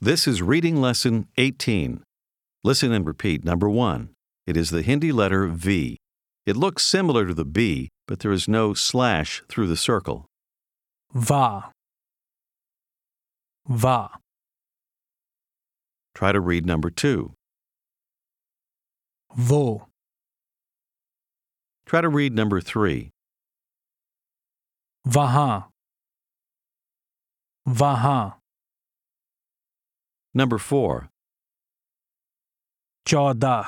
This is Reading Lesson 18. Listen and repeat. Number 1. It is the Hindi letter V. It looks similar to the B, but there is no slash through the circle. Va. Va. Try to read number 2. Wo. Try to read number 3. Wahan. Wahan. Number 4. 14.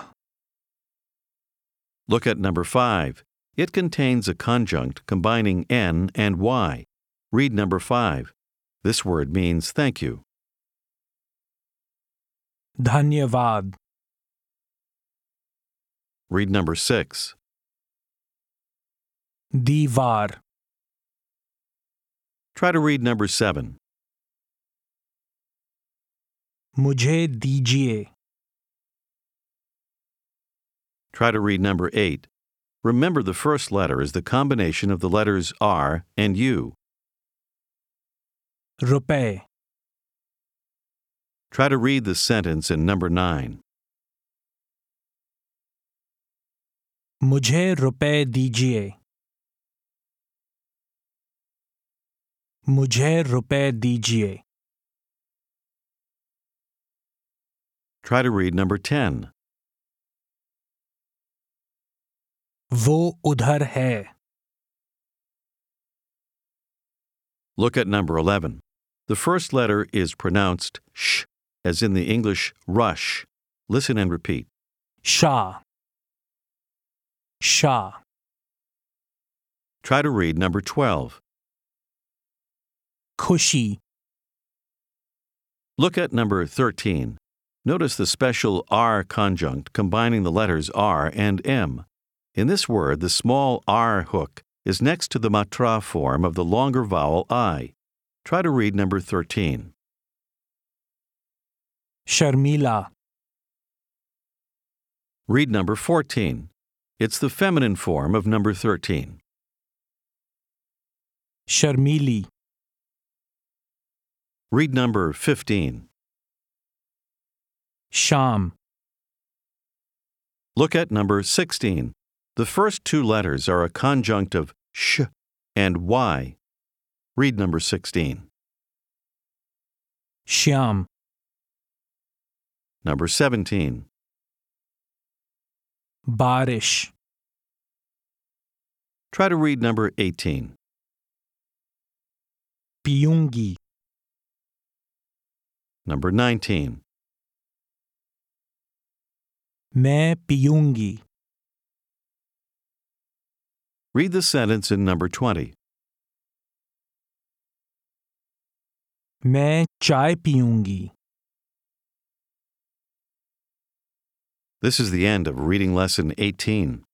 Look at number 5. It contains a conjunct combining N and Y. Read number 5. This word means thank you. Dhanyavad. Read number 6. Deevar. Try to read number 7. मुझे दीजिए. Try to read number 8. Remember, the first letter is the combination of the letters R and U. रुपए. Try to read the sentence in number 9. मुझे रुपए दीजिए. मुझे रुपए दीजिए. Try to read number 10. वो उधर है. Look at number 11. The first letter is pronounced sh, as in the English rush. Listen and repeat. Shah. Shah. Try to read number 12. खुशी. Look at number 13. Notice the special R conjunct combining the letters R and M. In this word, the small R hook is next to the matra form of the longer vowel I. Try to read number 13. Sharmila. Read number 14. It's the feminine form of number 13. शर्मीली. Read number 15. शाम. Look at number 16. The first two letters are a conjunct of sh and y. Read number 16. Shyam. Number 17. बारिश. Try to read number 18. पीऊंगी. Number 19. मैं पीऊंगी. Read the sentence in number 20. मैं चाय पीऊंगी. This is the end of Reading Lesson 18.